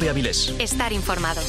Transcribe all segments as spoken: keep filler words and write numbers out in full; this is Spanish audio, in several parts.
de Avilés. Estar informado.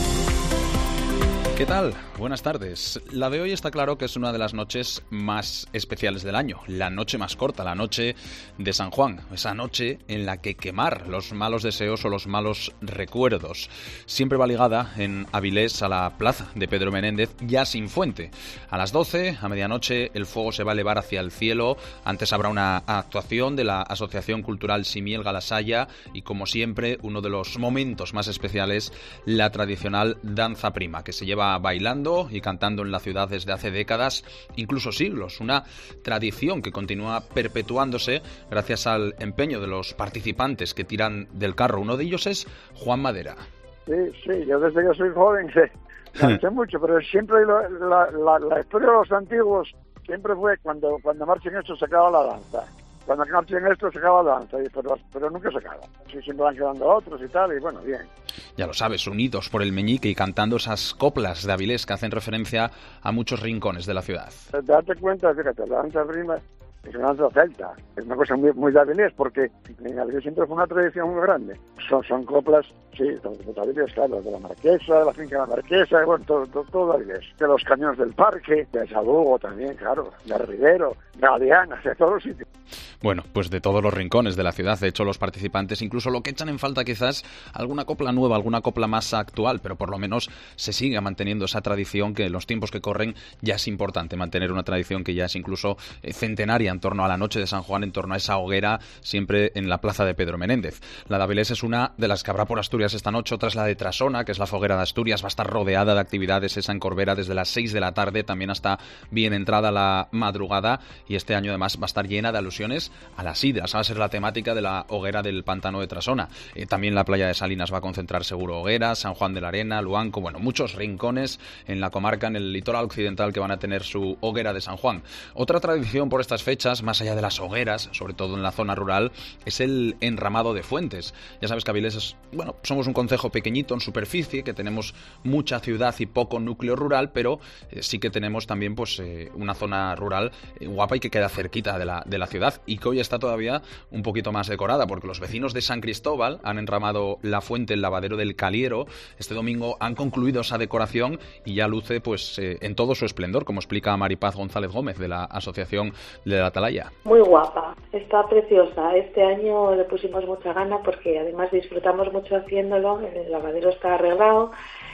¿Qué tal? Buenas tardes. La de hoy está claro que es una de las noches más especiales del año, la noche más corta, la noche de San Juan, esa noche en la que quemar los malos deseos o los malos recuerdos. Siempre va ligada en Avilés a la plaza de Pedro Menéndez, ya sin fuente. A las doce, a medianoche, el fuego se va a elevar hacia el cielo. Antes habrá una actuación de la Asociación Cultural Simiel Galasaya y, como siempre, uno de los momentos más especiales, la tradicional danza prima, que se lleva bailando y cantando en la ciudad desde hace décadas, incluso siglos, una tradición que continúa perpetuándose gracias al empeño de los participantes que tiran del carro. Uno de ellos es Juan Madera. Sí, sí, yo desde que soy joven sé, sé mucho, pero siempre lo, la, la, la historia de los antiguos siempre fue cuando, cuando marchen esto se acaba la danza. Cuando marchen esto se acaba la danza, pero, pero nunca se acaba. Sí, siempre van quedando otros y tal, y bueno, bien. Ya lo sabes, unidos por el meñique y cantando esas coplas de Avilés que hacen referencia a muchos rincones de la ciudad. Date cuenta, fíjate, la danza prima es una danza celta, es una cosa muy, muy de Avilés, porque en Avilés siempre fue una tradición muy grande. Son, son coplas, sí, de Avilés, claro, de la Marquesa, de la finca de la Marquesa, bueno, todo, todo, todo Avilés. De los cañones del parque, de Sabugo también, claro, de Rivero, de Galeana, de todos los sitios. Bueno, pues de todos los rincones de la ciudad. De hecho, los participantes incluso lo que echan en falta quizás alguna copla nueva, alguna copla más actual, pero por lo menos se sigue manteniendo esa tradición que en los tiempos que corren ya es importante mantener una tradición que ya es incluso centenaria en torno a la noche de San Juan, en torno a esa hoguera siempre en la plaza de Pedro Menéndez. La de Avilés es una de las que habrá por Asturias esta noche, otra es la de Trasona, que es la foguera de Asturias, va a estar rodeada de actividades esa en Corbera desde las seis de la tarde, también hasta bien entrada la madrugada, y este año además va a estar llena de alusiones a las sidras. Va a ser la temática de la hoguera del pantano de Trasona. Eh, también la playa de Salinas va a concentrar seguro hogueras, San Juan de la Arena, Luanco, bueno, muchos rincones en la comarca, en el litoral occidental, que van a tener su hoguera de San Juan. Otra tradición por estas fechas, más allá de las hogueras, sobre todo en la zona rural, es el enramado de fuentes. Ya sabes que Avilés es, bueno, somos un concejo pequeñito en superficie, que tenemos mucha ciudad y poco núcleo rural, pero eh, sí que tenemos también pues eh, una zona rural eh, guapa y que queda cerquita de la, de la ciudad, y que hoy está todavía un poquito más decorada, porque los vecinos de San Cristóbal han enramado la fuente, el lavadero del Caliero. Este domingo han concluido esa decoración y ya luce pues eh, en todo su esplendor, como explica Maripaz González Gómez de la Asociación de la Atalaya. Muy guapa, está preciosa. Este año le pusimos mucha gana porque además disfrutamos mucho haciéndolo. El lavadero está arreglado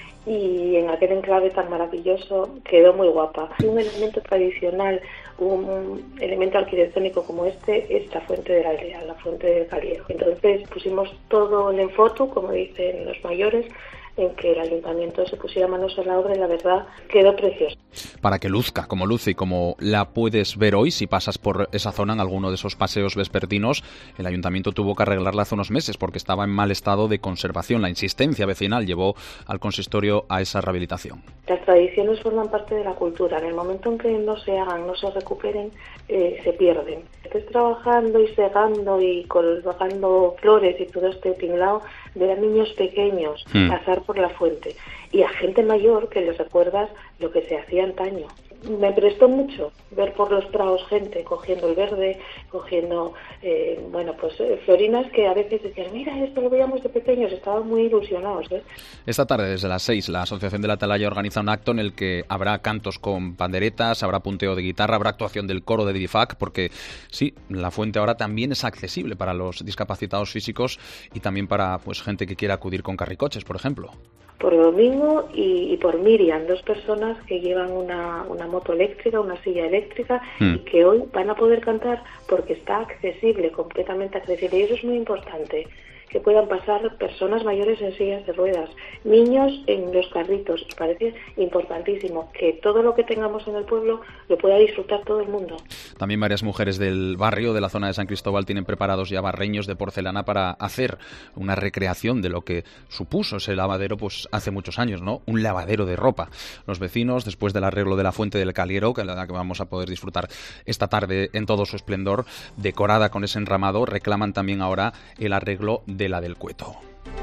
y en aquel enclave tan maravilloso quedó muy guapa. Un elemento tradicional, un elemento arquitectónico como este es la fuente de la aldea, la fuente del Caliero. Entonces pusimos todo en foto, como dicen los mayores, en que el ayuntamiento se pusiera manos a la obra y la verdad quedó precioso. Para que luzca como luce y como la puedes ver hoy, si pasas por esa zona en alguno de esos paseos vespertinos, el ayuntamiento tuvo que arreglarla hace unos meses porque estaba en mal estado de conservación. La insistencia vecinal llevó al consistorio a esa rehabilitación. Las tradiciones forman parte de la cultura. En el momento en que no se hagan, no se recuperen, eh, se pierden. Estés trabajando y segando y colocando flores y todo este tinglado, ver a niños pequeños hmm. pasar por la fuente y a gente mayor que les recuerdas lo que se hacía antaño. Me prestó mucho ver por los prados gente cogiendo el verde, cogiendo, eh, bueno, pues eh, florinas que a veces decían, mira, esto lo veíamos de pequeños, estaban muy ilusionados, ¿eh? Esta tarde, desde las seis, la Asociación de la Atalaya organiza un acto en el que habrá cantos con panderetas, habrá punteo de guitarra, habrá actuación del coro de Difac, porque sí, la fuente ahora también es accesible para los discapacitados físicos y también para pues gente que quiera acudir con carricoches, por ejemplo. Por Domingo y, y por Miriam, dos personas que llevan una, una moto eléctrica, una silla eléctrica mm. y que hoy van a poder cantar porque está accesible, completamente accesible, y eso es muy importante, que puedan pasar personas mayores en sillas de ruedas, niños en los carritos, y parece importantísimo que todo lo que tengamos en el pueblo lo pueda disfrutar todo el mundo. También varias mujeres del barrio, de la zona de San Cristóbal, tienen preparados ya barreños de porcelana para hacer una recreación de lo que supuso ese lavadero pues hace muchos años, ¿no? Un lavadero de ropa. Los vecinos, después del arreglo de la fuente del Caliero, que es la que vamos a poder disfrutar esta tarde en todo su esplendor, decorada con ese enramado, reclaman también ahora el arreglo de la del Cueto.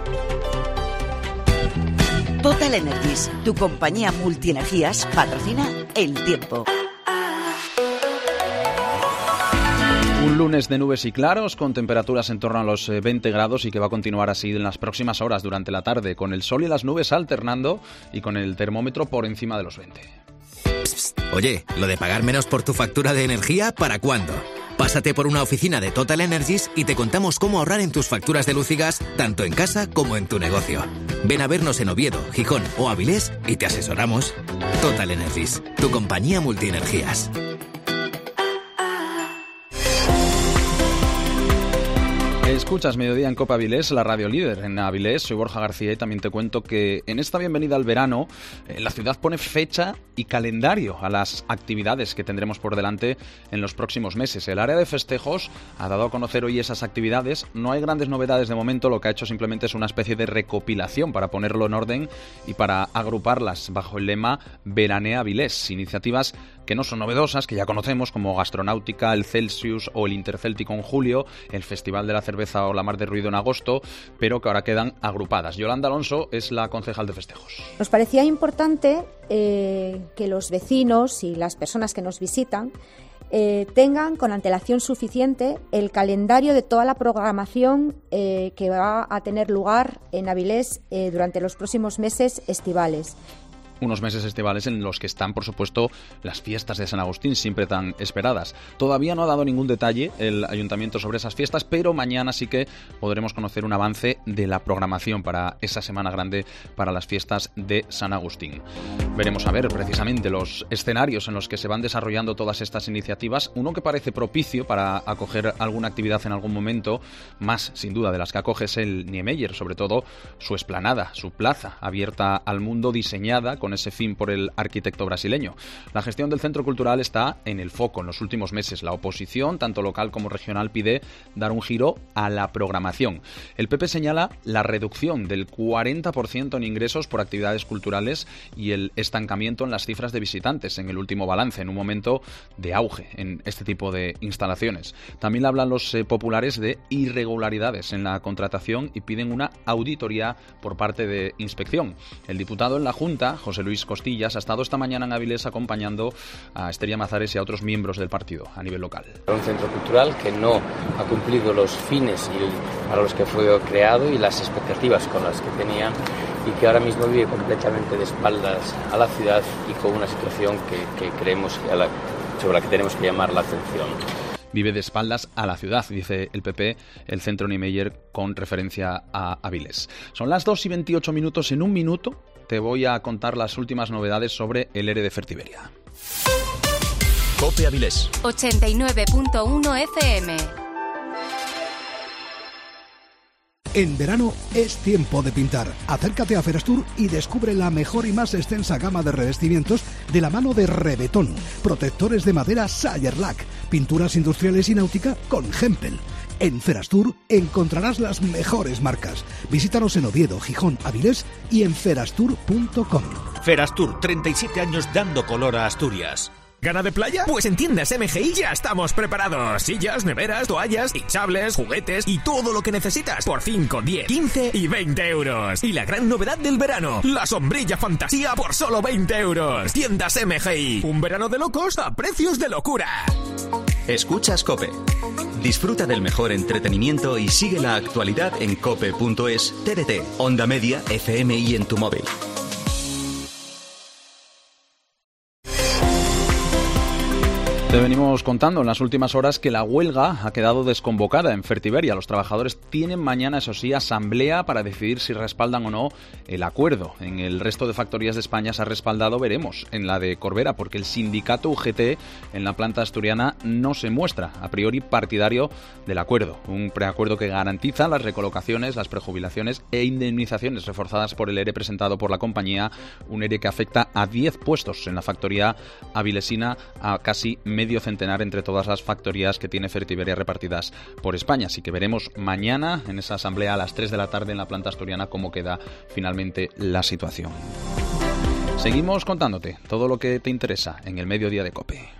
Total Energies, tu compañía multienergías, patrocina El Tiempo. Un lunes de nubes y claros, con temperaturas en torno a los veinte grados y que va a continuar así en las próximas horas durante la tarde, con el sol y las nubes alternando y con el termómetro por encima de los veinte. Oye, ¿lo de pagar menos por tu factura de energía, para cuándo? Pásate por una oficina de Total Energies y te contamos cómo ahorrar en tus facturas de luz y gas, tanto en casa como en tu negocio. Ven a vernos en Oviedo, Gijón o Avilés y te asesoramos. Total Energies, tu compañía multienergías. Escuchas Mediodía en Cope Avilés, la radio líder en Avilés. Soy Borja García y también te cuento que en esta bienvenida al verano eh, la ciudad pone fecha y calendario a las actividades que tendremos por delante en los próximos meses. El área de festejos ha dado a conocer hoy esas actividades. No hay grandes novedades de momento, lo que ha hecho simplemente es una especie de recopilación para ponerlo en orden y para agruparlas bajo el lema Veranea Avilés. Iniciativas que no son novedosas, que ya conocemos, como Gastronáutica, el Celsius o el Intercéltico en julio, el Festival de la Cerveza o la Mar de Ruido en agosto, pero que ahora quedan agrupadas. Yolanda Alonso es la concejal de festejos. Nos parecía importante eh, que los vecinos y las personas que nos visitan eh, tengan con antelación suficiente el calendario de toda la programación eh, que va a tener lugar en Avilés eh, durante los próximos meses estivales. Unos meses estivales en los que están, por supuesto, las fiestas de San Agustín, siempre tan esperadas. Todavía no ha dado ningún detalle el ayuntamiento sobre esas fiestas, pero mañana sí que podremos conocer un avance de la programación para esa semana grande para las fiestas de San Agustín. Veremos a ver precisamente los escenarios en los que se van desarrollando todas estas iniciativas. Uno que parece propicio para acoger alguna actividad en algún momento, más sin duda de las que acoge, es el Niemeyer, sobre todo su explanada, su plaza abierta al mundo, diseñada con con ese fin por el arquitecto brasileño. La gestión del centro cultural está en el foco en los últimos meses. La oposición, tanto local como regional, pide dar un giro a la programación. El P P señala la reducción del cuarenta por ciento en ingresos por actividades culturales y el estancamiento en las cifras de visitantes en el último balance, en un momento de auge en este tipo de instalaciones. También hablan los eh, populares de irregularidades en la contratación y piden una auditoría por parte de Inspección. El diputado en la Junta, José Luis Costillas, ha estado esta mañana en Avilés acompañando a Ester Llamazares y a otros miembros del partido a nivel local. Un centro cultural que no ha cumplido los fines y para los que fue creado y las expectativas con las que tenía, y que ahora mismo vive completamente de espaldas a la ciudad y con una situación que, que creemos que a la, sobre la que tenemos que llamar la atención. Vive de espaldas a la ciudad, dice el P P, el centro Niemeyer, con referencia a Avilés. Son las dos y veintiocho minutos. En un minuto te voy a contar las últimas novedades sobre el ERE de Fertiberia. Cope Avilés. ochenta y nueve punto uno F M. En verano es tiempo de pintar. Acércate a Ferastur y descubre la mejor y más extensa gama de revestimientos de la mano de Rebetón. Protectores de madera Sayerlac, pinturas industriales y náutica con Hempel. En Ferastur encontrarás las mejores marcas. Visítanos en Oviedo, Gijón, Avilés y en ferastur punto com. Ferastur, treinta y siete años dando color a Asturias. ¿Gana de playa? Pues en tiendas M G I ya estamos preparados. Sillas, neveras, toallas, hinchables, juguetes y todo lo que necesitas por cinco, diez, quince y veinte euros. Y la gran novedad del verano, la sombrilla fantasía por solo veinte euros. Tiendas M G I. Un verano de locos a precios de locura. Escuchas Cope. Disfruta del mejor entretenimiento y sigue la actualidad en cope punto es, T D T, Onda Media, F M y en tu móvil. Te venimos contando en las últimas horas que la huelga ha quedado desconvocada en Fertiberia. Los trabajadores tienen mañana, eso sí, asamblea para decidir si respaldan o no el acuerdo. En el resto de factorías de España se ha respaldado, veremos, en la de Corbera, porque el sindicato U G T en la planta asturiana no se muestra a priori partidario del acuerdo. Un preacuerdo que garantiza las recolocaciones, las prejubilaciones e indemnizaciones reforzadas por el ERE presentado por la compañía. Un ERE que afecta a diez puestos en la factoría avilesina, a casi medio centenar entre todas las factorías que tiene Fertiberia repartidas por España. Así que veremos mañana en esa asamblea a las tres de la tarde en la planta asturiana cómo queda finalmente la situación. Seguimos contándote todo lo que te interesa en el mediodía de COPE.